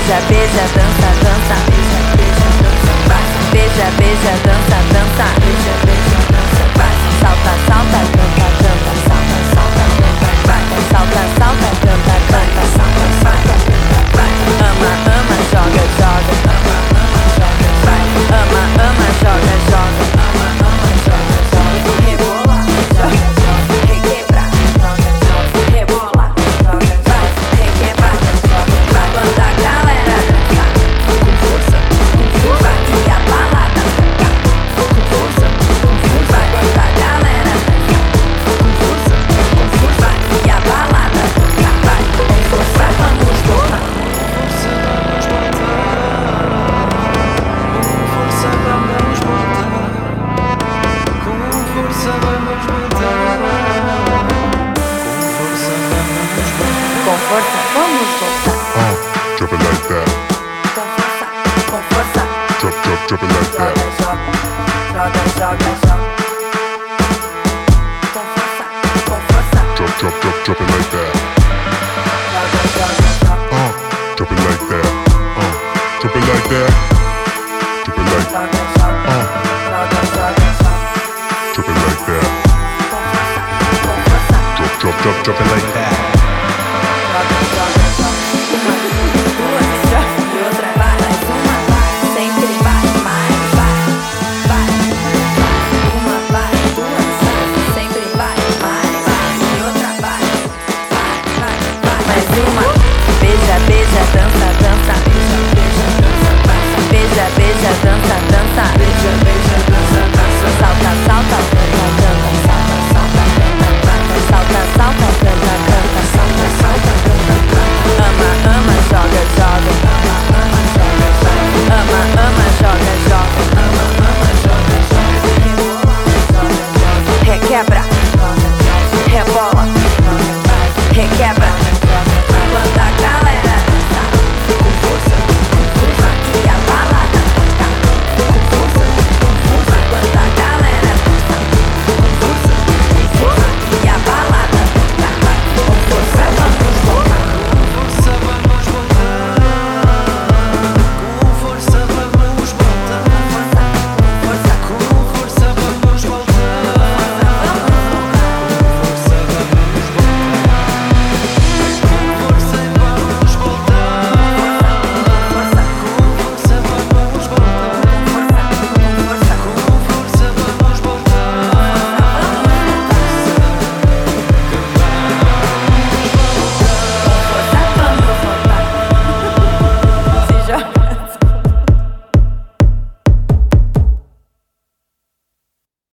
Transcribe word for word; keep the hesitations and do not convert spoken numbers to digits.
beija, beija, dança, dança, beija, beija, dança, vai, beija, beija, dança, dança, beija, beija, dança, vai, salta, salta, canta, canta, salta, salta, canta, vai, salta, salta, canta, canta, salta, salta, canta, vai, ama, ama, joga, joga, ama, ama, joga, vai, ama, ama, joga, joga, ama, ama, joga, joga, rebola, joga, joga, requebra, joga, joga, rebola, joga, vai, requebra, joga, vai, quando a galera dançar, com força, com força, e a balada tocar, com força, com força, quando a galera dançar, com força, com força, e a balada tocar, vai, com força, vamos voltar. Com força, vamos voltar. Uh, drop it like that. Com força, com força. Drop, drop, drop it like Joga, that. joga, joga, joga, joga. Com força, com força. Drop, drop, drop, drop it like that. Joga, joga, joga. Uh, drop it like that. Uh, drop it like that. Drop it like, Joga, joga, uh, joga, joga, joga. drop it like that. Com força, com força. Drop, drop, drop, drop it like that. Joga, joga, joga. Uma, duas, joga. E outra vai, mais uma vai. Sempre vai, mais vai, vai, vai. Uma vai, duas vai. Sempre vai, mais vai. E outra vai, vai, vai, vai. Mais uma. Beija, beija, dança, dança. Beija, beija, dança, vai. Beija, beija, dança, dança. Beija, beija, dança, dança. Salta, salta, canta, canta. Salta, salta, canta, vai. Salta, salta, canta, canta. Salta, salta, canta, canta. Ama, ama, joga, joga. Ama, ama, joga, vai. Ama, ama, joga, joga. Ama, ama, joga, joga. Rebola, joga, joga. Requebra.